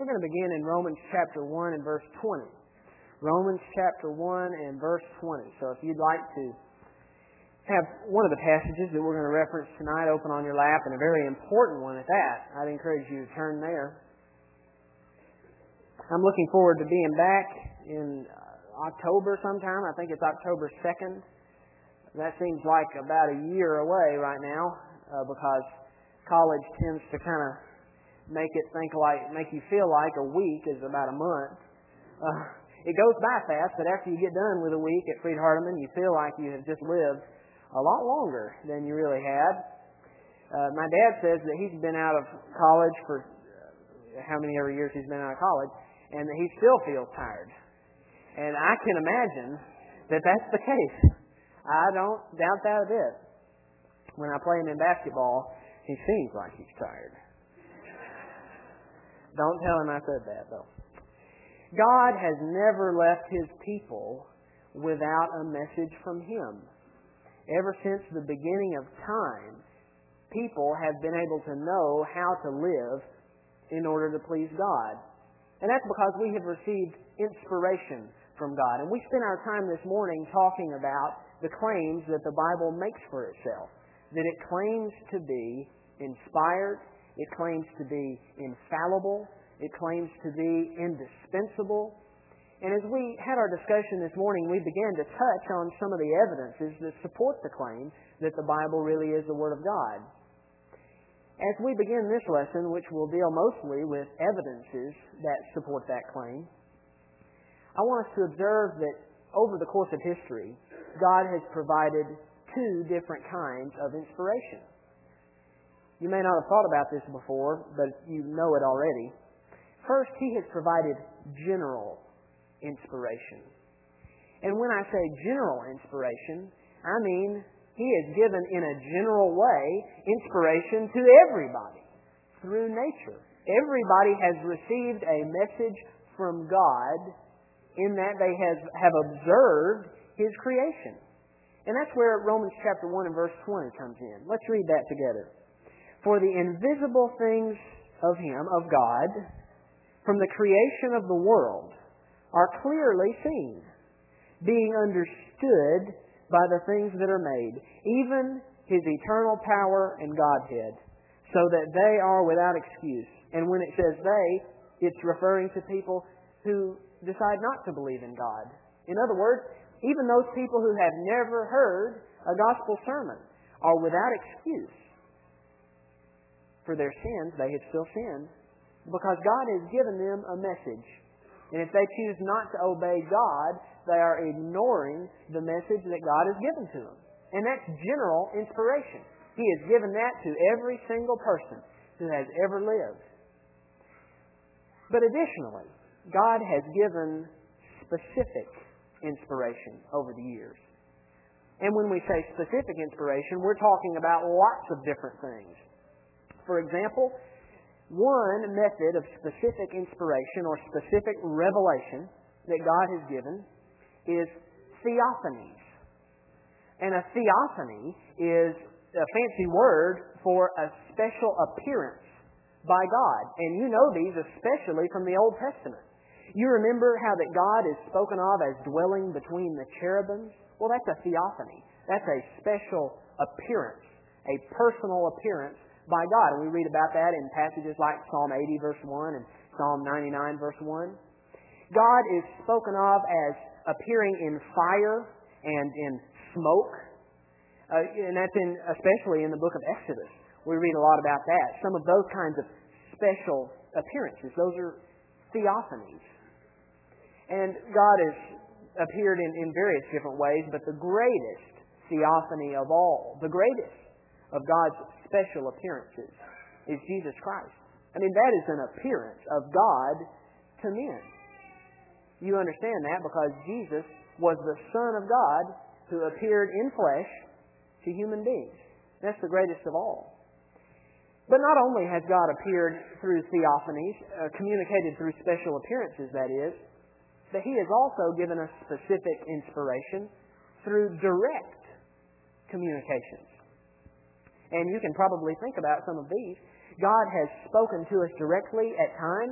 We're going to begin in Romans chapter 1 and verse 20. Romans chapter 1 and verse 20. So if you'd like to have one of the passages that we're going to reference tonight open on your lap, and a very important one at that, I'd encourage you to turn there. I'm looking forward to being back in October sometime. I think it's October 2nd. That seems like about a year away right now because college tends to kind of make you feel like a week is about a month. It goes by fast, but after you get done with a week at Freed-Hardeman, you feel like you have just lived a lot longer than you really had. My dad says that he's been out of college for how many ever years he's been out of college, and that he still feels tired. And I can imagine that that's the case. I don't doubt that a bit. When I play him in basketball, he seems like he's tired. Don't tell him I said that, though. God has never left His people without a message from Him. Ever since the beginning of time, people have been able to know how to live in order to please God. And that's because we have received inspiration from God. And we spent our time this morning talking about the claims that the Bible makes for itself. That it claims to be inspired, it claims to be infallible, it claims to be indispensable. And as we had our discussion this morning, we began to touch on some of the evidences that support the claim that the Bible really is the Word of God. As we begin this lesson, which will deal mostly with evidences that support that claim, I want us to observe that over the course of history, God has provided two different kinds of inspiration. You may not have thought about this before, but you know it already. First, He has provided general inspiration. And when I say general inspiration, I mean He has given in a general way inspiration to everybody through nature. Everybody has received a message from God in that they have observed His creation. And that's where Romans chapter 1 and verse 20 comes in. Let's read that together. For the invisible things of Him, of God, from the creation of the world, are clearly seen, being understood by the things that are made, even His eternal power and Godhead, so that they are without excuse. And when it says they, it's referring to people who decide not to believe in God. In other words, even those people who have never heard a gospel sermon are without excuse. For their sins, they have still sinned, because God has given them a message. And if they choose not to obey God, they are ignoring the message that God has given to them. And that's general inspiration. He has given that to every single person who has ever lived. But additionally, God has given specific inspiration over the years. And when we say specific inspiration, we're talking about lots of different things. For example, one method of specific inspiration or specific revelation that God has given is theophanies. And a theophany is a fancy word for a special appearance by God. And you know these especially from the Old Testament. You remember how that God is spoken of as dwelling between the cherubims? Well, that's a theophany. That's a special appearance, a personal appearance by God. And we read about that in passages like Psalm 80 verse 1 and Psalm 99 verse 1. God is spoken of as appearing in fire and in smoke. And that's especially in the book of Exodus. We read a lot about that. Some of those kinds of special appearances. Those are theophanies. And God has appeared in various different ways, but the greatest theophany of all, the greatest of God's special appearances is Jesus Christ. I mean, that is an appearance of God to men. You understand that because Jesus was the Son of God who appeared in flesh to human beings. That's the greatest of all. But not only has God appeared through theophanies, communicated through special appearances, that is, but He has also given us specific inspiration through direct communications. And you can probably think about some of these. God has spoken to us directly at times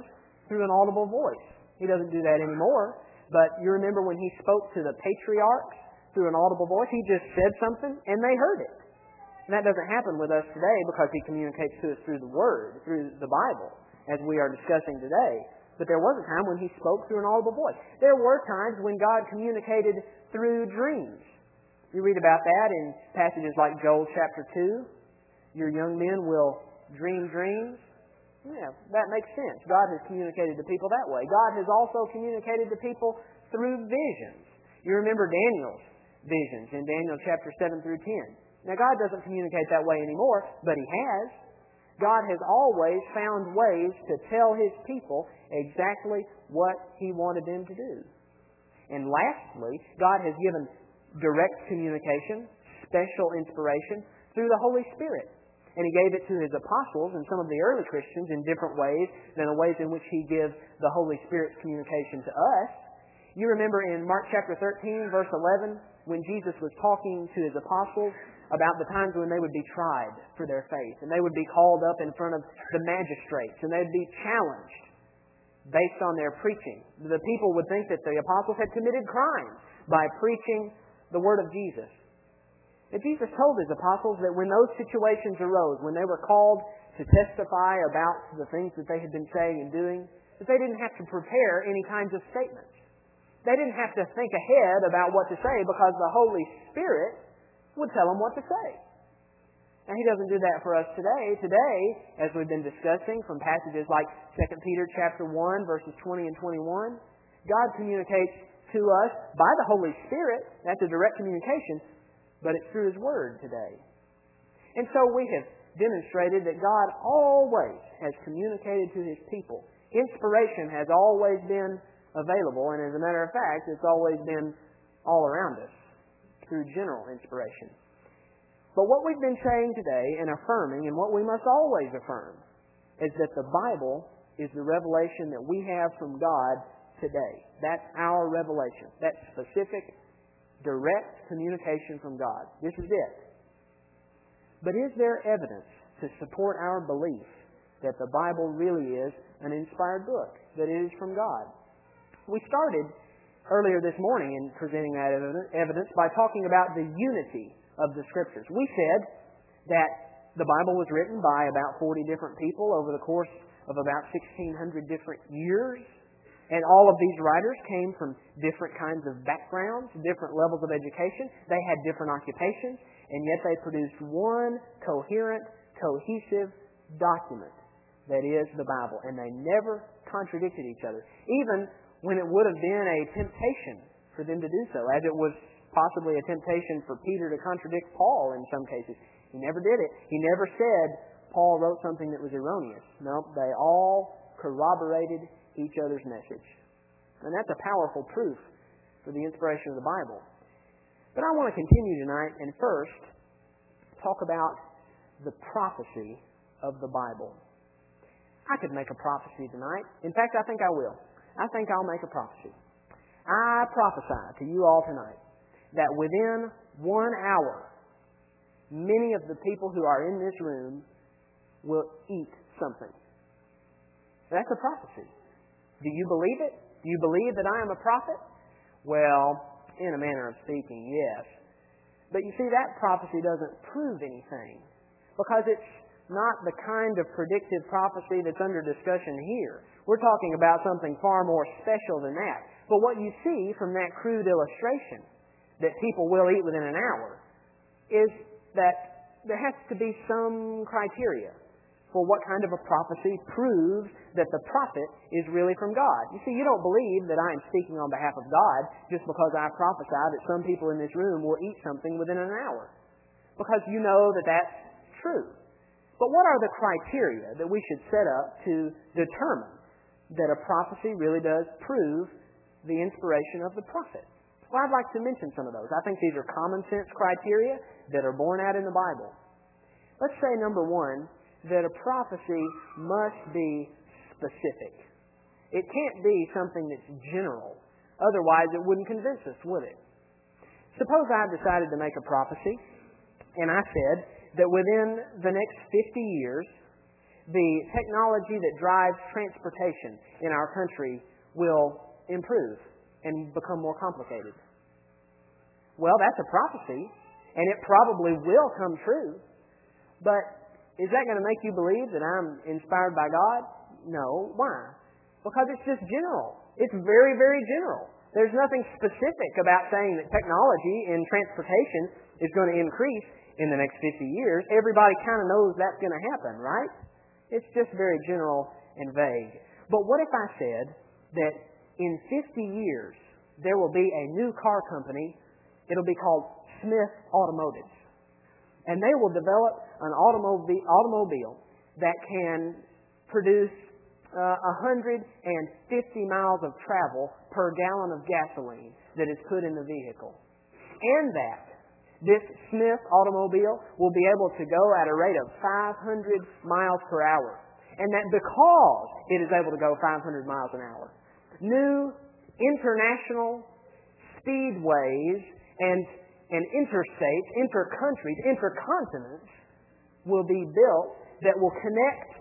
through an audible voice. He doesn't do that anymore. But you remember when He spoke to the patriarchs through an audible voice, He just said something and they heard it. And that doesn't happen with us today because He communicates to us through the Word, through the Bible, as we are discussing today. But there was a time when He spoke through an audible voice. There were times when God communicated through dreams. You read about that in passages like Joel chapter 2. Your young men will dream dreams. Yeah, that makes sense. God has communicated to people that way. God has also communicated to people through visions. You remember Daniel's visions in Daniel chapter 7 through 10. Now, God doesn't communicate that way anymore, but He has. God has always found ways to tell His people exactly what He wanted them to do. And lastly, God has given direct communication, special inspiration, through the Holy Spirit. And He gave it to His apostles and some of the early Christians in different ways than the ways in which He gives the Holy Spirit's communication to us. You remember in Mark chapter 13, verse 11, when Jesus was talking to His apostles about the times when they would be tried for their faith, and they would be called up in front of the magistrates, and they would be challenged based on their preaching. The people would think that the apostles had committed crimes by preaching the Word of Jesus. And Jesus told His apostles that when those situations arose, when they were called to testify about the things that they had been saying and doing, that they didn't have to prepare any kinds of statements. They didn't have to think ahead about what to say because the Holy Spirit would tell them what to say. And He doesn't do that for us today. Today, as we've been discussing from passages like 2 Peter chapter 1, verses 20 and 21, God communicates to us by the Holy Spirit. That's a direct communication, but it's through His Word today. And so we have demonstrated that God always has communicated to His people. Inspiration has always been available, and as a matter of fact, it's always been all around us through general inspiration. But what we've been saying today and affirming, and what we must always affirm, is that the Bible is the revelation that we have from God today. That's our revelation. That's specific, direct communication from God. This is it. But is there evidence to support our belief that the Bible really is an inspired book, that it is from God? We started earlier this morning in presenting that evidence by talking about the unity of the Scriptures. We said that the Bible was written by about 40 different people over the course of about 1,600 different years. And all of these writers came from different kinds of backgrounds, different levels of education. They had different occupations, and yet they produced one coherent, cohesive document that is the Bible. And they never contradicted each other, even when it would have been a temptation for them to do so, as it was possibly a temptation for Peter to contradict Paul in some cases. He never did it. He never said Paul wrote something that was erroneous. No, they all corroborated each other's message. And that's a powerful proof for the inspiration of the Bible. But I want to continue tonight and first talk about the prophecy of the Bible. I could make a prophecy tonight. In fact, I think I will. I think I'll make a prophecy. I prophesy to you all tonight that within 1 hour, many of the people who are in this room will eat something. That's a prophecy. Do you believe it? Do you believe that I am a prophet? Well, in a manner of speaking, yes. But you see, that prophecy doesn't prove anything because it's not the kind of predictive prophecy that's under discussion here. We're talking about something far more special than that. But what you see from that crude illustration, that people will eat within an hour, is that there has to be some criteria for what kind of a prophecy proves that the prophet is really from God. You see, you don't believe that I am speaking on behalf of God just because I prophesy that some people in this room will eat something within an hour, because you know that that's true. But what are the criteria that we should set up to determine that a prophecy really does prove the inspiration of the prophet? Well, I'd like to mention some of those. I think these are common sense criteria that are borne out in the Bible. Let's say, number one, that a prophecy must be specific. It can't be something that's general. Otherwise, it wouldn't convince us, would it? Suppose I decided to make a prophecy, and I said that within the next 50 years, the technology that drives transportation in our country will improve and become more complicated. Well, that's a prophecy, and it probably will come true. But is that going to make you believe that I'm inspired by God? No. Why? Because it's just general. It's very, very general. There's nothing specific about saying that technology in transportation is going to increase in the next 50 years. Everybody kind of knows that's going to happen, right? It's just very general and vague. But what if I said that in 50 years there will be a new car company? It'll be called Smith Automotive. And they will develop an automobile that can produce 150 miles of travel per gallon of gasoline that is put in the vehicle. And that this Smith automobile will be able to go at a rate of 500 miles per hour. And that because it is able to go 500 miles an hour, new international speedways and interstates, intercountries, intercontinents will be built that will connect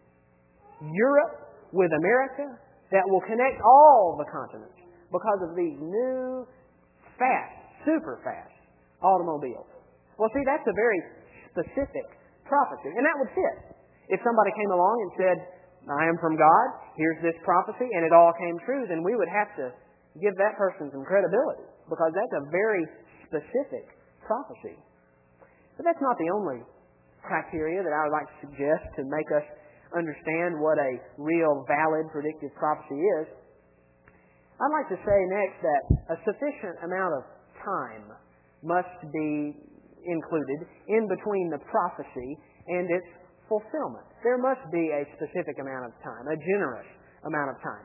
Europe with America, that will connect all the continents because of these new, fast, super fast automobiles. Well, see, that's a very specific prophecy, and that would fit. If somebody came along and said, I am from God, here's this prophecy, and it all came true, then we would have to give that person some credibility, because that's a very specific prophecy. But that's not the only criteria that I would like to suggest to make us understand what a real, valid, predictive prophecy is. I'd like to say next that a sufficient amount of time must be included in between the prophecy and its fulfillment. There must be a specific amount of time, a generous amount of time.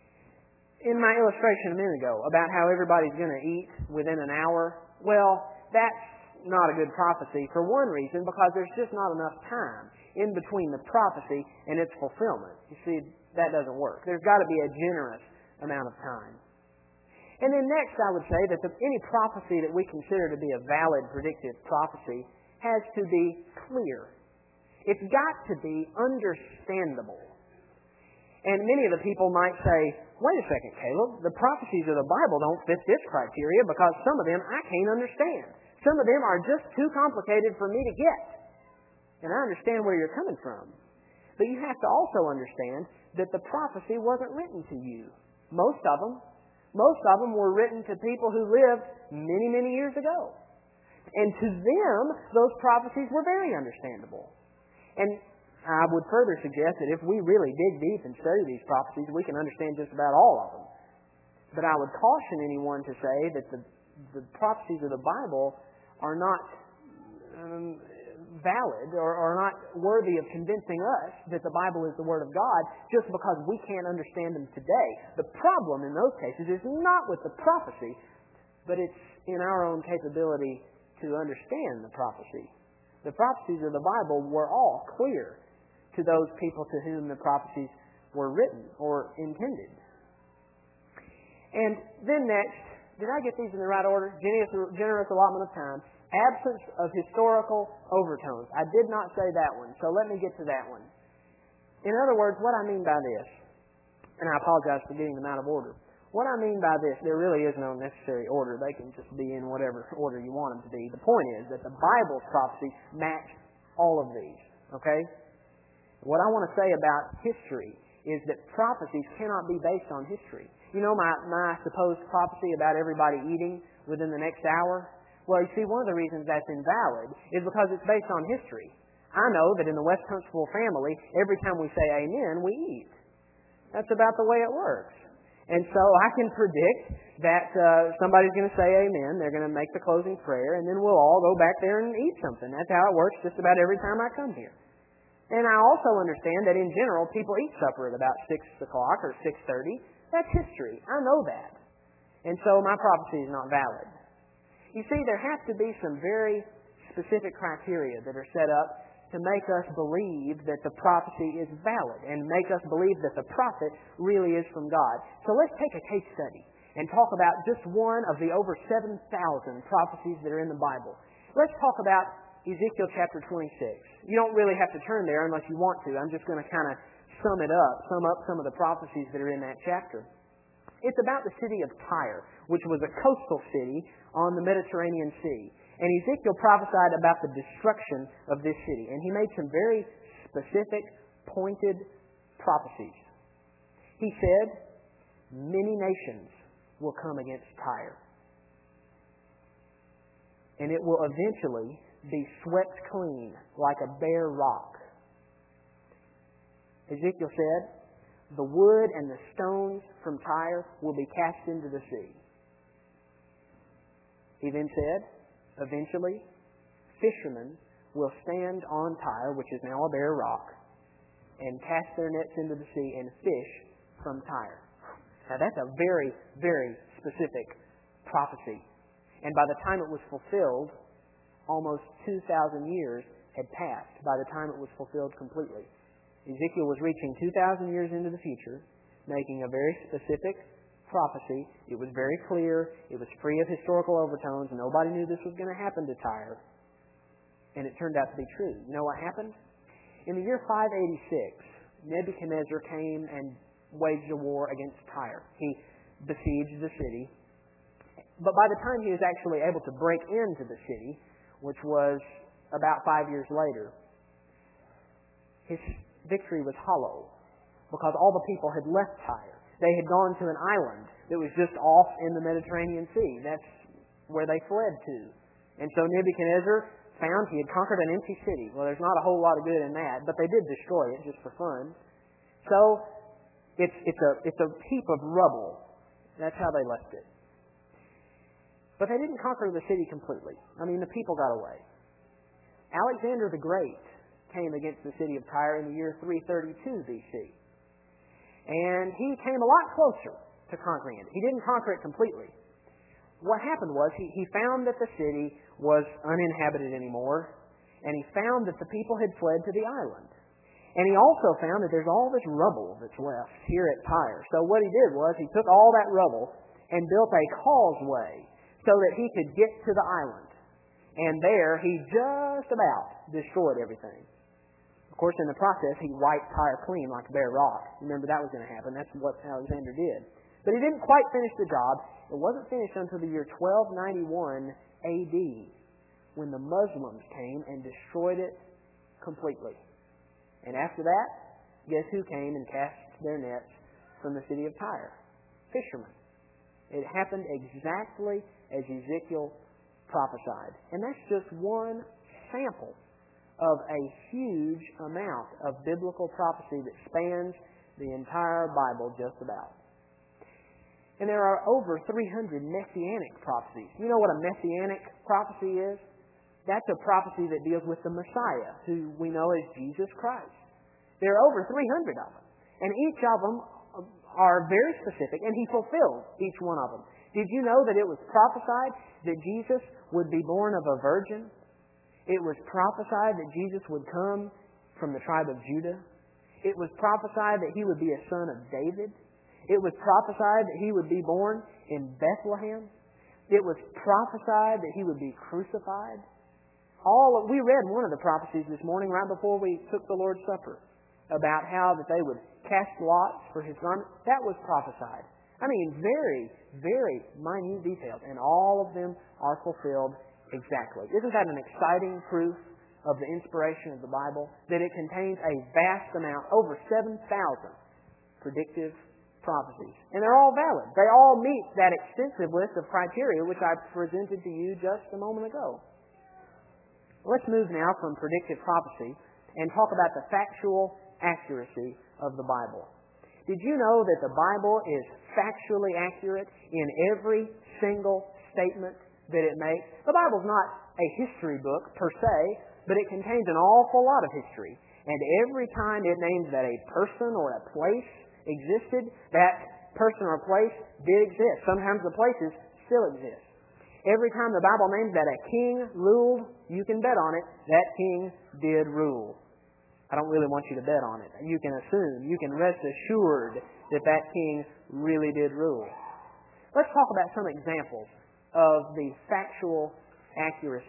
In my illustration a minute ago about how everybody's going to eat within an hour, well, that's not a good prophecy for one reason, because there's just not enough time in between the prophecy and its fulfillment. You see, that doesn't work. There's got to be a generous amount of time. And then next, I would say that any prophecy that we consider to be a valid predictive prophecy has to be clear. It's got to be understandable. And many of the people might say, wait a second, Caleb, the prophecies of the Bible don't fit this criteria because some of them I can't understand. Some of them are just too complicated for me to get. And I understand where you're coming from. But you have to also understand that the prophecy wasn't written to you. Most of them were written to people who lived many, many years ago. And to them, those prophecies were very understandable. And I would further suggest that if we really dig deep and study these prophecies, we can understand just about all of them. But I would caution anyone to say that the prophecies of the Bible are not valid or not worthy of convincing us that the Bible is the Word of God just because we can't understand them today. The problem in those cases is not with the prophecy, but it's in our own capability to understand the prophecy. The prophecies of the Bible were all clear to those people to whom the prophecies were written or intended. And then next, did I get these in the right order? Generous allotment of time. Absence of historical overtones. I did not say that one, so let me get to that one. In other words, what I mean by this, and I apologize for getting them out of order. What I mean by this, there really is no necessary order. They can just be in whatever order you want them to be. The point is that the Bible's prophecies match all of these. Okay? What I want to say about history is that prophecies cannot be based on history. You know my supposed prophecy about everybody eating within the next hour? Well, you see, one of the reasons that's invalid is because it's based on history. I know that in the West Huntsville family, every time we say amen, we eat. That's about the way it works. And so I can predict that somebody's going to say amen, they're going to make the closing prayer, and then we'll all go back there and eat something. That's how it works just about every time I come here. And I also understand that in general, people eat supper at about 6 o'clock or 6:30. That's history. I know that. And so my prophecy is not valid. You see, there has to be some very specific criteria that are set up to make us believe that the prophecy is valid and make us believe that the prophet really is from God. So let's take a case study and talk about just one of the over 7,000 prophecies that are in the Bible. Let's talk about Ezekiel chapter 26. You don't really have to turn there unless you want to. I'm just going to kind of sum up some of the prophecies that are in that chapter. It's about the city of Tyre, which was a coastal city on the Mediterranean Sea. And Ezekiel prophesied about the destruction of this city. And he made some very specific, pointed prophecies. He said, many nations will come against Tyre. And it will eventually be swept clean like a bare rock. Ezekiel said, the wood and the stones from Tyre will be cast into the sea. He then said, eventually, fishermen will stand on Tyre, which is now a bare rock, and cast their nets into the sea and fish from Tyre. Now that's a very, very specific prophecy. And by the time it was fulfilled, almost 2,000 years had passed by the time it was fulfilled completely. Ezekiel was reaching 2,000 years into the future, making a very specific prophecy. It was very clear. It was free of historical overtones. Nobody knew this was going to happen to Tyre. And it turned out to be true. You know what happened? In the year 586, Nebuchadnezzar came and waged a war against Tyre. He besieged the city. But by the time he was actually able to break into the city, which was about 5 years later, his victory was hollow because all the people had left Tyre. They had gone to an island that was just off in the Mediterranean Sea. That's where they fled to. And so Nebuchadnezzar found he had conquered an empty city. Well, there's not a whole lot of good in that, but they did destroy it just for fun. So it's a heap of rubble. That's how they left it. But they didn't conquer the city completely. I mean, the people got away. Alexander the Great came against the city of Tyre in the year 332 BC. And he came a lot closer to conquering it. He didn't conquer it completely. What happened was he found that the city was uninhabited anymore, and he found that the people had fled to the island. And he also found that there's all this rubble that's left here at Tyre. So what he did was he took all that rubble and built a causeway so that he could get to the island. And there he just about destroyed everything. Of course, in the process, he wiped Tyre clean like a bare rock. Remember, that was going to happen. That's what Alexander did. But he didn't quite finish the job. It wasn't finished until the year 1291 AD, when the Muslims came and destroyed it completely. And after that, guess who came and cast their nets from the city of Tyre? Fishermen. It happened exactly as Ezekiel prophesied. And that's just one sample of a huge amount of biblical prophecy that spans the entire Bible just about. And there are over 300 messianic prophecies. You know what a messianic prophecy is? That's a prophecy that deals with the Messiah, who we know as Jesus Christ. There are over 300 of them. And each of them are very specific, and he fulfilled each one of them. Did you know that it was prophesied that Jesus would be born of a virgin? It was prophesied that Jesus would come from the tribe of Judah. It was prophesied that he would be a son of David. It was prophesied that he would be born in Bethlehem. It was prophesied that he would be crucified. We read one of the prophecies this morning right before we took the Lord's Supper about how that they would cast lots for his garment. That was prophesied. I mean, very, very minute details, and all of them are fulfilled exactly. Isn't that an exciting proof of the inspiration of the Bible? That it contains a vast amount, over 7,000 predictive prophecies. And they're all valid. They all meet that extensive list of criteria which I presented to you just a moment ago. Let's move now from predictive prophecy and talk about the factual accuracy of the Bible. Did you know that the Bible is factually accurate in every single statement that it makes? The Bible's not a history book per se, but it contains an awful lot of history. And every time it names that a person or a place existed, that person or place did exist. Sometimes the places still exist. Every time the Bible names that a king ruled, you can bet on it, that king did rule. I don't really want you to bet on it. You can assume, you can rest assured that that king really did rule. Let's talk about some examples of the factual accuracy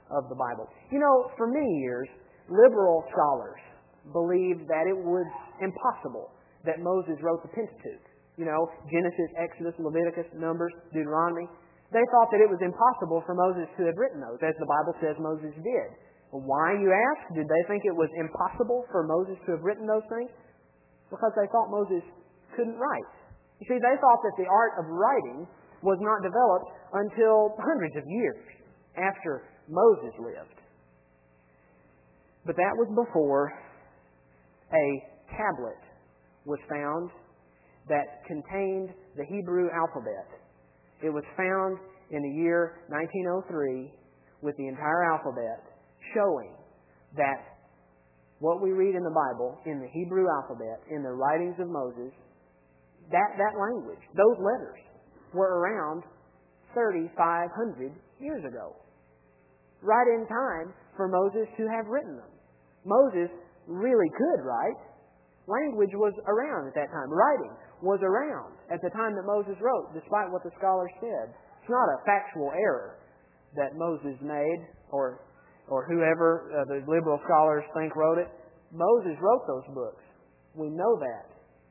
of the Bible. You know, for many years, liberal scholars believed that it was impossible that Moses wrote the Pentateuch. You know, Genesis, Exodus, Leviticus, Numbers, Deuteronomy. They thought that it was impossible for Moses to have written those, as the Bible says Moses did. Well, why, you ask? Did they think it was impossible for Moses to have written those things? Because they thought Moses couldn't write. You see, they thought that the art of writing was not developed until hundreds of years after Moses lived. But that was before a tablet was found that contained the Hebrew alphabet. It was found in the year 1903 with the entire alphabet, showing that what we read in the Bible, in the Hebrew alphabet, in the writings of Moses, that language, those letters, were around 3,500 years ago. Right in time for Moses to have written them. Moses really could write. Language was around at that time. Writing was around at the time that Moses wrote, despite what the scholars said. It's not a factual error that Moses made, or whoever the liberal scholars think wrote it. Moses wrote those books. We know that.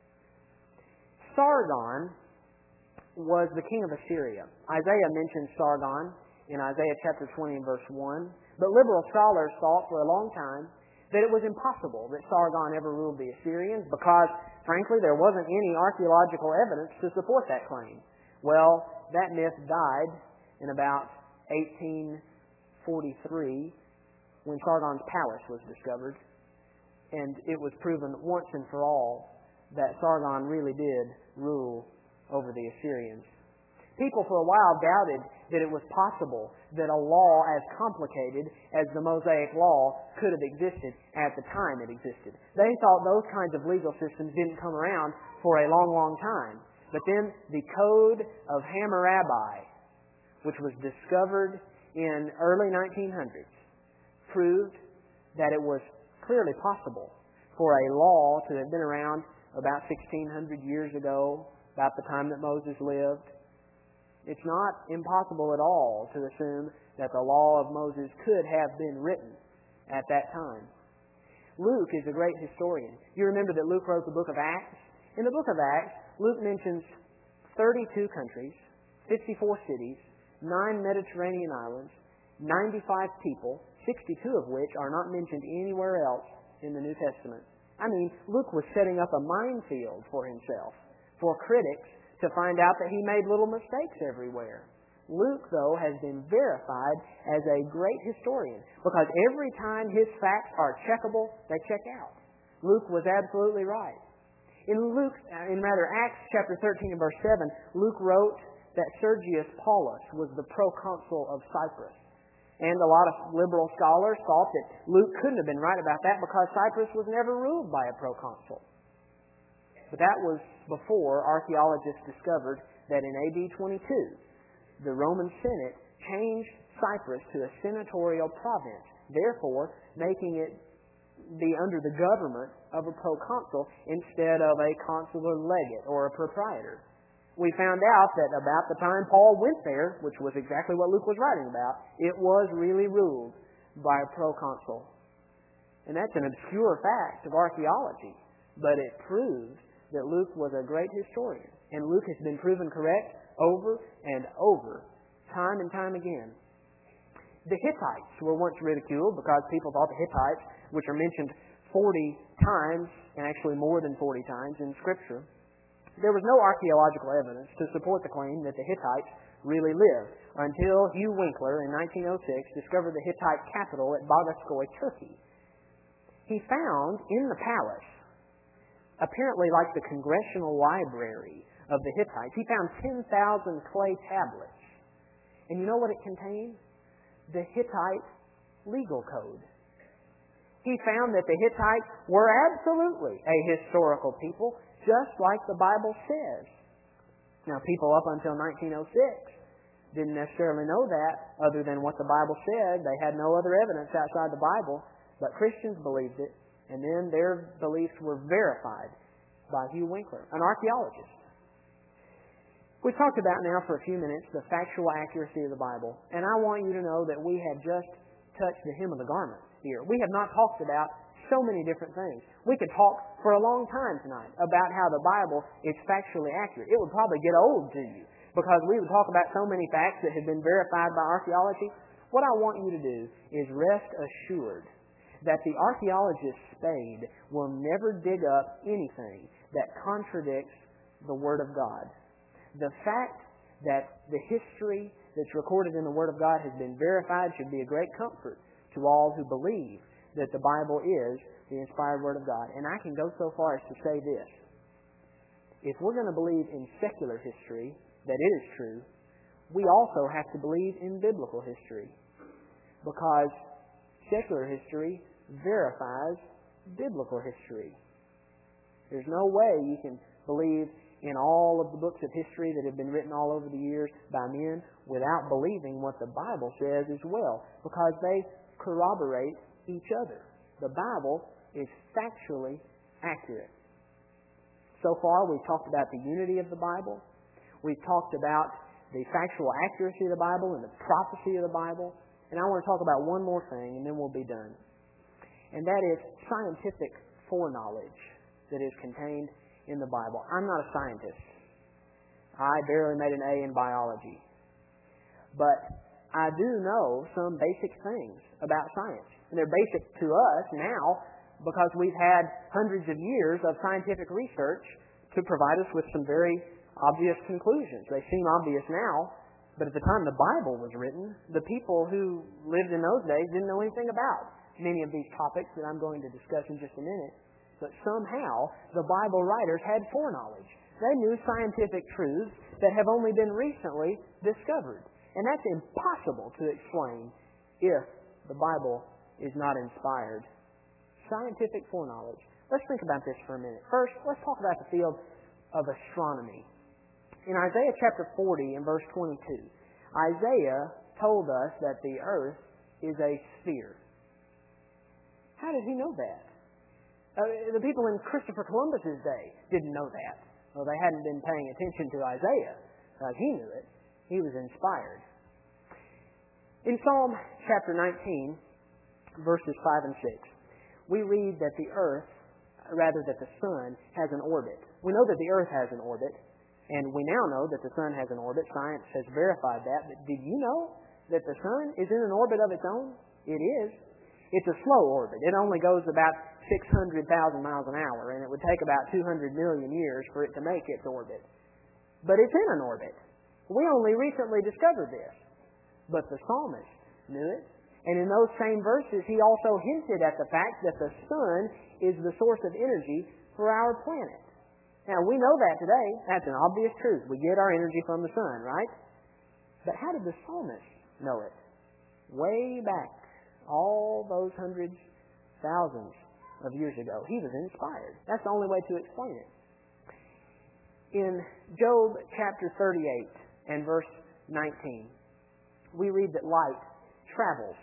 Sargon was the king of Assyria. Isaiah mentions Sargon in Isaiah chapter 20 and verse 1. But liberal scholars thought for a long time that it was impossible that Sargon ever ruled the Assyrians because, frankly, there wasn't any archaeological evidence to support that claim. Well, that myth died in about 1843 when Sargon's palace was discovered, and it was proven once and for all that Sargon really did rule over the Assyrians. People for a while doubted that it was possible that a law as complicated as the Mosaic Law could have existed at the time it existed. They thought those kinds of legal systems didn't come around for a long, long time. But then the Code of Hammurabi, which was discovered in early 1900s, proved that it was clearly possible for a law to have been around about 1,600 years ago, about the time that Moses lived. It's not impossible at all to assume that the law of Moses could have been written at that time. Luke is a great historian. You remember that Luke wrote the book of Acts? In the book of Acts, Luke mentions 32 countries, 54 cities, 9 Mediterranean islands, 95 people, 62 of which are not mentioned anywhere else in the New Testament. I mean, Luke was setting up a minefield for himself, for critics to find out that he made little mistakes everywhere. Luke, though, has been verified as a great historian because every time his facts are checkable, they check out. Luke was absolutely right. In Acts chapter 13 and verse 7, Luke wrote that Sergius Paulus was the proconsul of Cyprus. And a lot of liberal scholars thought that Luke couldn't have been right about that because Cyprus was never ruled by a proconsul. But that was before archaeologists discovered that in AD 22, the Roman Senate changed Cyprus to a senatorial province, therefore making it be under the government of a proconsul instead of a consular legate or a proprietor. We found out that about the time Paul went there, which was exactly what Luke was writing about, it was really ruled by a proconsul. And that's an obscure fact of archaeology, but it proves that Luke was a great historian. And Luke has been proven correct over and over, time and time again. The Hittites were once ridiculed because people thought the Hittites, which are mentioned 40 times, and actually more than 40 times in Scripture, there was no archaeological evidence to support the claim that the Hittites really lived until Hugh Winkler in 1906 discovered the Hittite capital at Bagaskoy, Turkey. He found in the palace, apparently like the congressional library of the Hittites, he found 10,000 clay tablets. And you know what it contained? The Hittite legal code. He found that the Hittites were absolutely a historical people, just like the Bible says. Now, people up until 1906 didn't necessarily know that, other than what the Bible said. They had no other evidence outside the Bible, but Christians believed it, and then their beliefs were verified by Hugh Winkler, an archaeologist. We've talked about now for a few minutes the factual accuracy of the Bible, and I want you to know that we have just touched the hem of the garment here. We have not talked about so many different things. We could talk for a long time tonight about how the Bible is factually accurate. It would probably get old to you because we would talk about so many facts that have been verified by archaeology. What I want you to do is rest assured that the archaeologist Spade will never dig up anything that contradicts the Word of God. The fact that the history that's recorded in the Word of God has been verified should be a great comfort to all who believe that the Bible is the inspired Word of God. And I can go so far as to say this. If we're going to believe in secular history, that it is true, we also have to believe in biblical history. Because secular history verifies biblical history. There's no way you can believe in all of the books of history that have been written all over the years by men without believing what the Bible says as well, because they corroborate each other. The Bible is factually accurate. So far, we've talked about the unity of the Bible. We've talked about the factual accuracy of the Bible and the prophecy of the Bible. And I want to talk about one more thing, and then we'll be done. And that is scientific foreknowledge that is contained in the Bible. I'm not a scientist. I barely made an A in biology. But I do know some basic things about science. And they're basic to us now because we've had hundreds of years of scientific research to provide us with some very obvious conclusions. They seem obvious now, but at the time the Bible was written, the people who lived in those days didn't know anything about many of these topics that I'm going to discuss in just a minute. But somehow the Bible writers had foreknowledge. They knew scientific truths that have only been recently discovered. And that's impossible to explain if the Bible is not inspired. Scientific foreknowledge. Let's think about this for a minute. First, let's talk about the field of astronomy. In Isaiah chapter 40 and verse 22, Isaiah told us that the earth is a sphere. How did he know that? The people in Christopher Columbus's day didn't know that. Well, they hadn't been paying attention to Isaiah. He knew it. He was inspired. In Psalm chapter 19, verses 5 and 6, we read that that the sun has an orbit. We know that the earth has an orbit, and we now know that the sun has an orbit. Science has verified that. But did you know that the sun is in an orbit of its own? It is. It's a slow orbit. It only goes about 600,000 miles an hour, and it would take about 200 million years for it to make its orbit. But it's in an orbit. We only recently discovered this. But the psalmist knew it. And in those same verses, he also hinted at the fact that the sun is the source of energy for our planet. Now, we know that today. That's an obvious truth. We get our energy from the sun, right? But how did the psalmist know it? Way back, all those hundreds, thousands of years ago, he was inspired. That's the only way to explain it. In Job chapter 38 and verse 19, we read that light travels.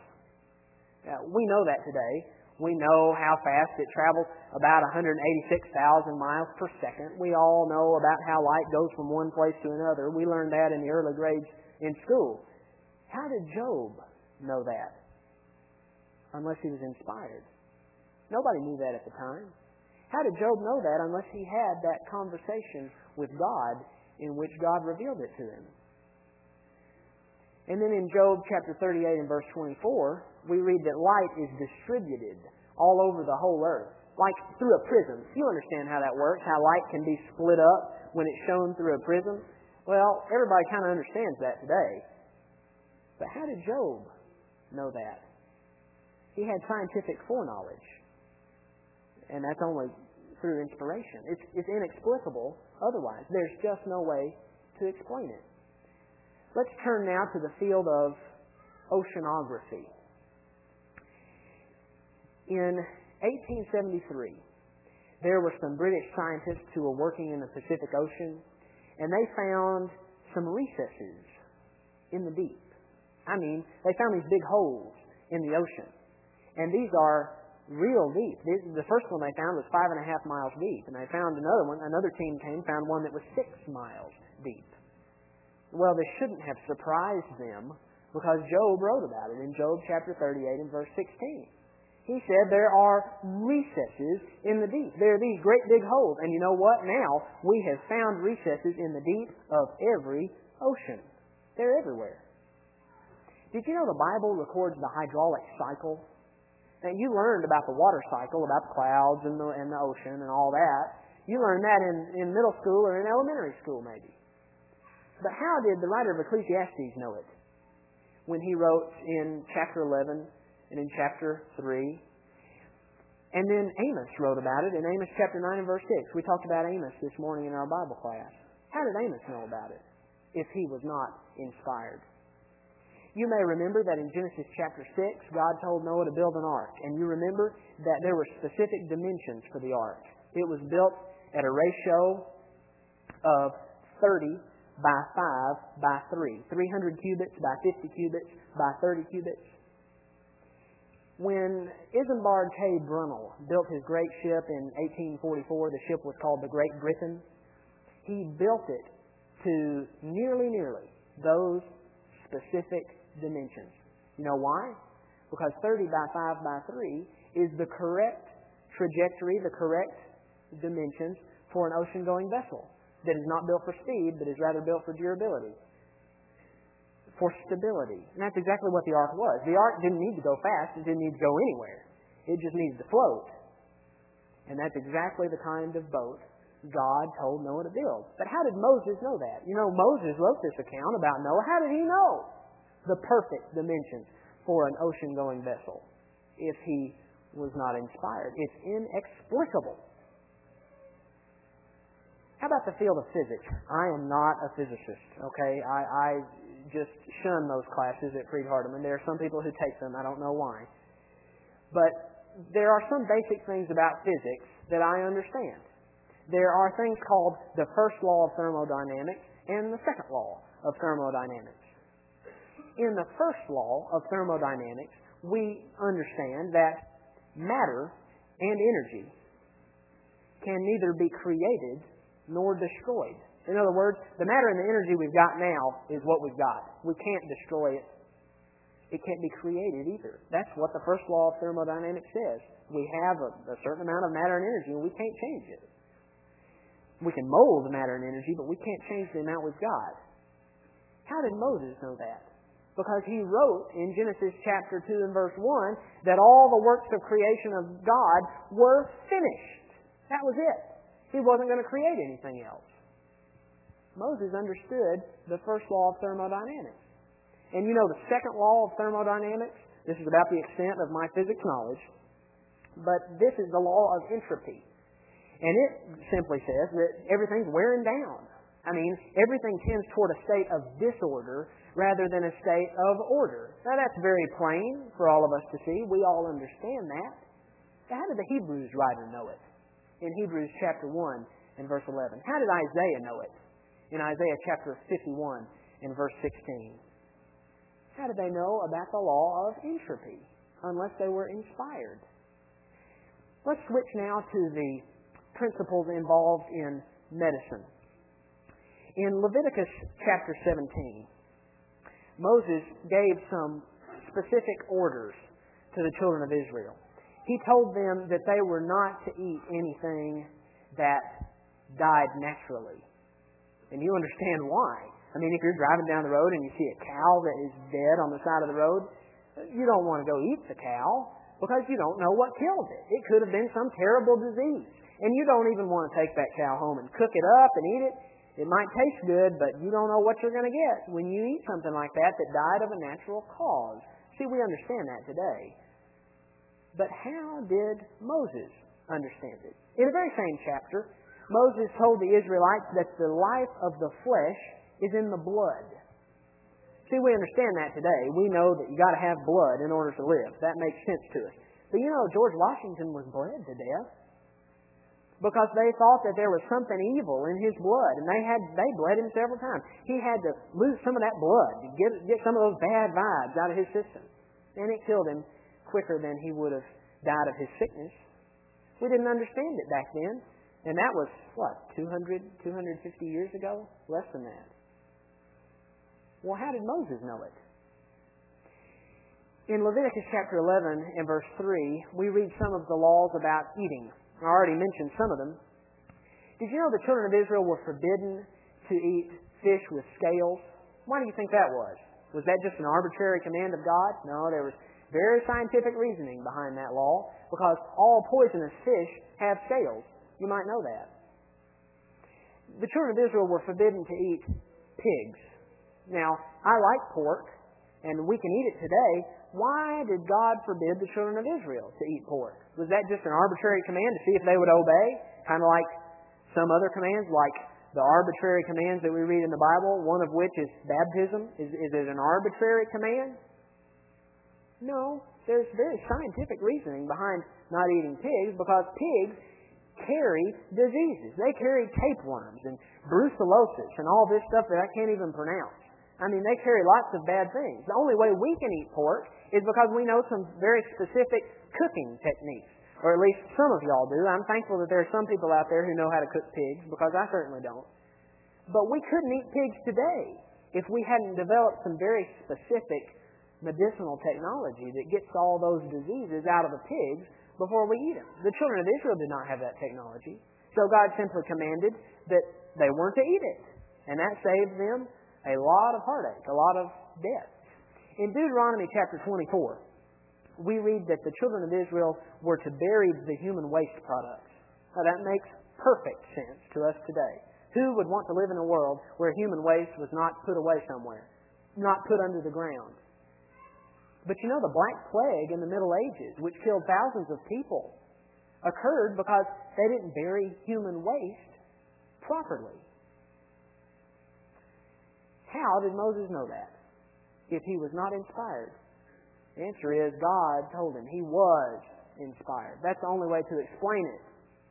We know that today. We know how fast it travels, about 186,000 miles per second. We all know about how light goes from one place to another. We learned that in the early grades in school. How did Job know that? Unless he was inspired. Nobody knew that at the time. How did Job know that unless he had that conversation with God in which God revealed it to him? And then in Job chapter 38 and verse 24, we read that light is distributed all over the whole earth, like through a prism. You understand how that works, how light can be split up when it's shown through a prism? Well, everybody kind of understands that today. But how did Job know that? He had scientific foreknowledge. And that's only through inspiration. It's inexplicable otherwise. There's just no way to explain it. Let's turn now to the field of oceanography. In 1873, there were some British scientists who were working in the Pacific Ocean, and they found some recesses in the deep. I mean, they found these big holes in the ocean. And these are real deep. The first one they found was 5.5 miles deep, and they found another one. Another team found one that was 6 miles deep. Well, this shouldn't have surprised them because Job wrote about it in Job chapter 38 and verse 16. He said there are recesses in the deep. There are these great big holes. And you know what? Now we have found recesses in the deep of every ocean. They're everywhere. Did you know the Bible records the hydraulic cycle? Now you learned about the water cycle, about the clouds and the ocean and all that. You learned that in middle school or in elementary school maybe. But how did the writer of Ecclesiastes know it? When he wrote in chapter 11 and in chapter 3. And then Amos wrote about it in Amos chapter 9 and verse 6. We talked about Amos this morning in our Bible class. How did Amos know about it if he was not inspired? You may remember that in Genesis chapter 6, God told Noah to build an ark. And you remember that there were specific dimensions for the ark. It was built at a ratio of 30 by 5 by 3. 300 cubits by 50 cubits by 30 cubits. When Isambard K. Brunel built his great ship in 1844, the ship was called the Great Britain, he built it to nearly those specific dimensions. You know why? Because 30 by 5 by 3 is the correct trajectory, the correct dimensions for an ocean-going vessel that is not built for speed, but is rather built for durability, for stability. And that's exactly what the ark was. The ark didn't need to go fast. It didn't need to go anywhere. It just needed to float. And that's exactly the kind of boat God told Noah to build. But how did Moses know that? You know, Moses wrote this account about Noah. How did he know the perfect dimensions for an ocean-going vessel if he was not inspired? It's inexplicable. How about the field of physics? I am not a physicist, okay? I just shun those classes at Freed-Hardeman. There are some people who take them. I don't know why. But there are some basic things about physics that I understand. There are things called the first law of thermodynamics and the second law of thermodynamics. In the first law of thermodynamics, we understand that matter and energy can neither be created nor destroyed. In other words, the matter and the energy we've got now is what we've got. We can't destroy it. It can't be created either. That's what the first law of thermodynamics says. We have a certain amount of matter and energy, and we can't change it. We can mold the matter and energy, but we can't change the amount we've got. How did Moses know that? Because he wrote in Genesis chapter 2 and verse 1 that all the works of creation of God were finished. That was it. He wasn't going to create anything else. Moses understood the first law of thermodynamics. And you know the second law of thermodynamics? This is about the extent of my physics knowledge. But this is the law of entropy. And it simply says that everything's wearing down. I mean, everything tends toward a state of disorder rather than a state of order. Now that's very plain for all of us to see. We all understand that. But how did the Hebrews writer know it? In Hebrews chapter 1 and verse 11. How did Isaiah know it? In Isaiah chapter 51 and verse 16. How did they know about the law of entropy unless they were inspired? Let's switch now to the principles involved in medicine. In Leviticus chapter 17, Moses gave some specific orders to the children of Israel. He told them that they were not to eat anything that died naturally. And you understand why. I mean, if you're driving down the road and you see a cow that is dead on the side of the road, you don't want to go eat the cow because you don't know what killed it. It could have been some terrible disease. And you don't even want to take that cow home and cook it up and eat it. It might taste good, but you don't know what you're going to get when you eat something like that that died of a natural cause. See, we understand that today. But how did Moses understand it? In the very same chapter, Moses told the Israelites that the life of the flesh is in the blood. See, we understand that today. We know that you got to have blood in order to live. That makes sense to us. But you know, George Washington was bled to death because they thought that there was something evil in his blood, and they bled him several times. He had to lose some of that blood to get some of those bad vibes out of his system, and it killed him quicker than he would have died of his sickness. We didn't understand it back then. And that was, 250 years ago? Less than that. Well, how did Moses know it? In Leviticus chapter 11 and verse 3, we read some of the laws about eating. I already mentioned some of them. Did you know the children of Israel were forbidden to eat fish with scales? Why do you think that was? Was that just an arbitrary command of God? No, there was very scientific reasoning behind that law, because all poisonous fish have scales. You might know that. The children of Israel were forbidden to eat pigs. Now, I like pork, and we can eat it today. Why did God forbid the children of Israel to eat pork? Was that just an arbitrary command to see if they would obey? Kind of like some other commands, like the arbitrary commands that we read in the Bible, one of which is baptism. Is it an arbitrary command? No. There's very scientific reasoning behind not eating pigs, because pigs carry diseases. They carry tapeworms and brucellosis and all this stuff that I can't even pronounce. I mean, they carry lots of bad things. The only way we can eat pork is because we know some very specific cooking techniques. Or at least some of y'all do. I'm thankful that there are some people out there who know how to cook pigs, because I certainly don't. But we couldn't eat pigs today if we hadn't developed some very specific medicinal technology that gets all those diseases out of the pigs before we eat them. The children of Israel did not have that technology. So God simply commanded that they weren't to eat it. And that saved them a lot of heartache, a lot of death. In Deuteronomy chapter 24, we read that the children of Israel were to bury the human waste products. Now that makes perfect sense to us today. Who would want to live in a world where human waste was not put away somewhere, not put under the ground? But you know, the Black Plague in the Middle Ages, which killed thousands of people, occurred because they didn't bury human waste properly. How did Moses know that if he was not inspired? The answer is God told him he was inspired. That's the only way to explain it.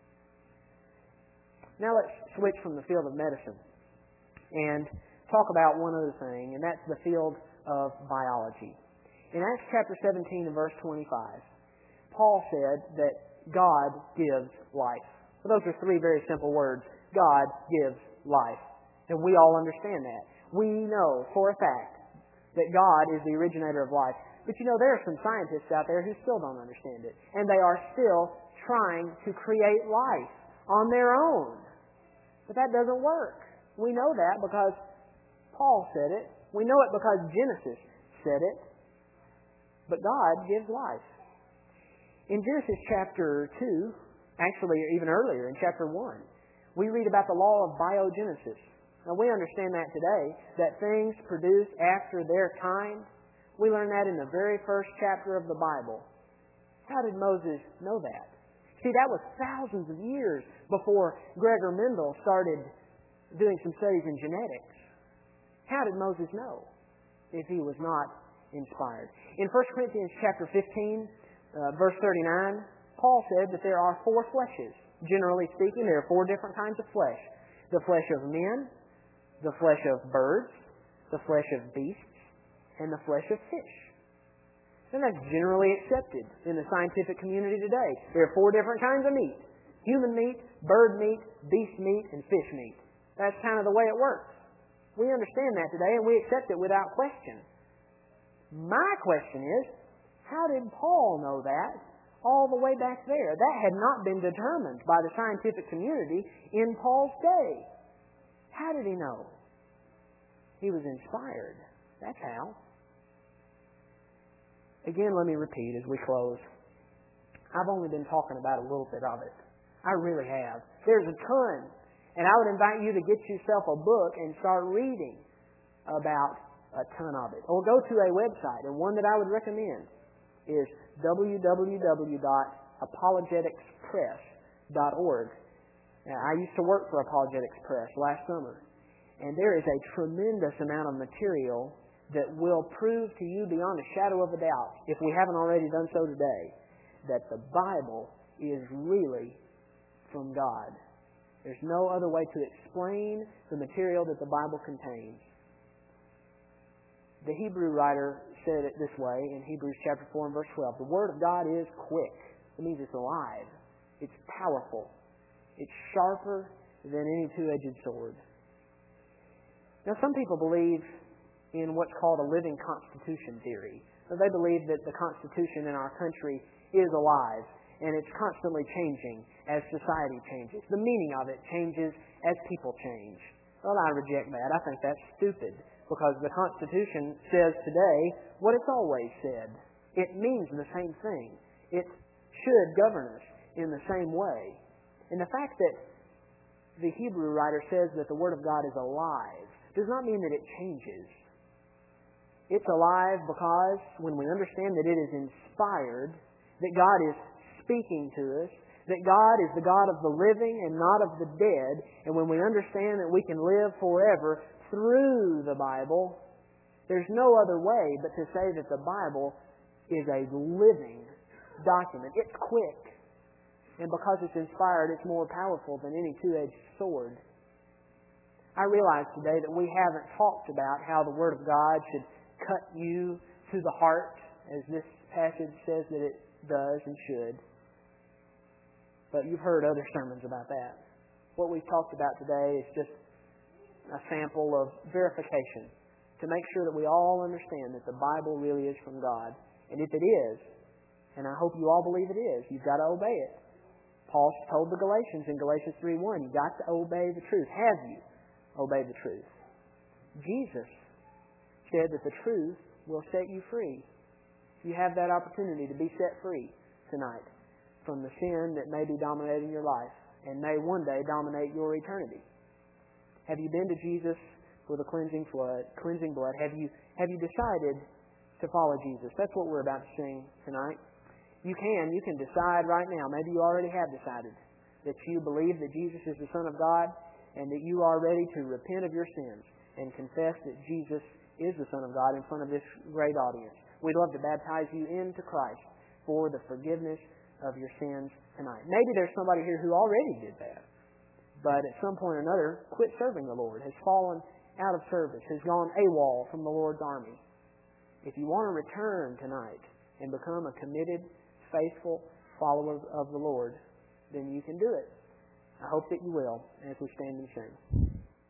Now let's switch from the field of medicine and talk about one other thing, and that's the field of biology. In Acts chapter 17 and verse 25, Paul said that God gives life. Well, those are three very simple words. God gives life. And we all understand that. We know for a fact that God is the originator of life. But you know, there are some scientists out there who still don't understand it. And they are still trying to create life on their own. But that doesn't work. We know that because Paul said it. We know it because Genesis said it. But God gives life. In Genesis chapter 2, actually even earlier in chapter 1, we read about the law of biogenesis. Now we understand that today, that things produce after their kind. We learn that in the very first chapter of the Bible. How did Moses know that? See, that was thousands of years before Gregor Mendel started doing some studies in genetics. How did Moses know if he was not inspired? In 1 Corinthians chapter 15, verse 39, Paul said that there are four fleshes. Generally speaking, there are four different kinds of flesh. The flesh of men, the flesh of birds, the flesh of beasts, and the flesh of fish. And that's generally accepted in the scientific community today. There are four different kinds of meat. Human meat, bird meat, beast meat, and fish meat. That's kind of the way it works. We understand that today, and we accept it without question. My question is, how did Paul know that all the way back there? That had not been determined by the scientific community in Paul's day. How did he know? He was inspired. That's how. Again, let me repeat as we close. I've only been talking about a little bit of it. I really have. There's a ton. And I would invite you to get yourself a book and start reading about a ton of it. Or go to a website, and one that I would recommend is www.apologeticspress.org. Now, I used to work for Apologetics Press last summer, and there is a tremendous amount of material that will prove to you beyond a shadow of a doubt, if we haven't already done so today, that the Bible is really from God. There's no other way to explain the material that the Bible contains. The Hebrew writer said it this way in Hebrews chapter 4 and verse 12. The Word of God is quick. It means it's alive. It's powerful. It's sharper than any two-edged sword. Now, some people believe in what's called a living constitution theory. They believe that the Constitution in our country is alive, and it's constantly changing as society changes. The meaning of it changes as people change. Well, I reject that. I think that's stupid, because the Constitution says today what it's always said. It means the same thing. It should govern us in the same way. And the fact that the Hebrew writer says that the Word of God is alive does not mean that it changes. It's alive because when we understand that it is inspired, that God is speaking to us, that God is the God of the living and not of the dead, and when we understand that we can live forever through the Bible, there's no other way but to say that the Bible is a living document. It's quick. And because it's inspired, it's more powerful than any two-edged sword. I realize today that we haven't talked about how the Word of God should cut you to the heart, as this passage says that it does and should. But you've heard other sermons about that. What we've talked about today is just a sample of verification to make sure that we all understand that the Bible really is from God. And if it is, and I hope you all believe it is, you've got to obey it. Paul told the Galatians in Galatians 3:1, you've got to obey the truth. Have you obeyed the truth? Jesus said that the truth will set you free. You have that opportunity to be set free tonight from the sin that may be dominating your life and may one day dominate your eternity. Have you been to Jesus with a cleansing blood? Have you decided to follow Jesus? That's what we're about to sing tonight. You can decide right now, maybe you already have decided, that you believe that Jesus is the Son of God and that you are ready to repent of your sins and confess that Jesus is the Son of God in front of this great audience. We'd love to baptize you into Christ for the forgiveness of your sins tonight. Maybe there's somebody here who already did that, but at some point or another quit serving the Lord, has fallen out of service, has gone AWOL from the Lord's army. If you want to return tonight and become a committed, faithful follower of the Lord, then you can do it. I hope that you will as we stand and sing.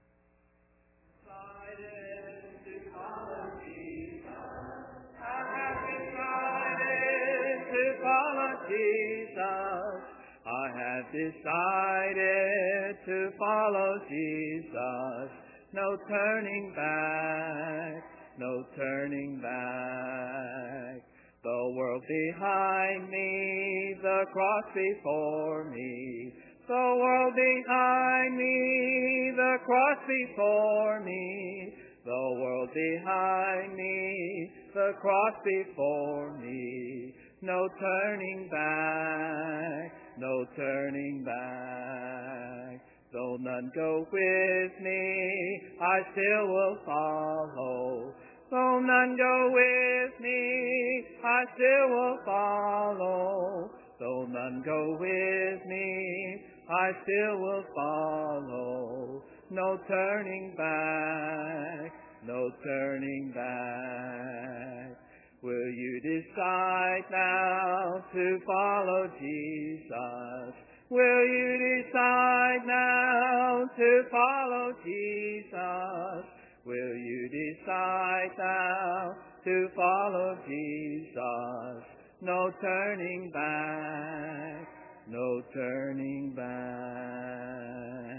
Jesus, I have decided to follow Jesus. No turning back, no turning back. The world behind me, the cross before me. The world behind me, the cross before me. The world behind me, the cross before me. No turning back, no turning back. Though none go with me, I still will follow. Though none go with me, I still will follow. Though none go with me, I still will follow. No turning back, no turning back. Will you decide now to follow Jesus? Will you decide now to follow Jesus? Will you decide now to follow Jesus? No turning back, no turning back.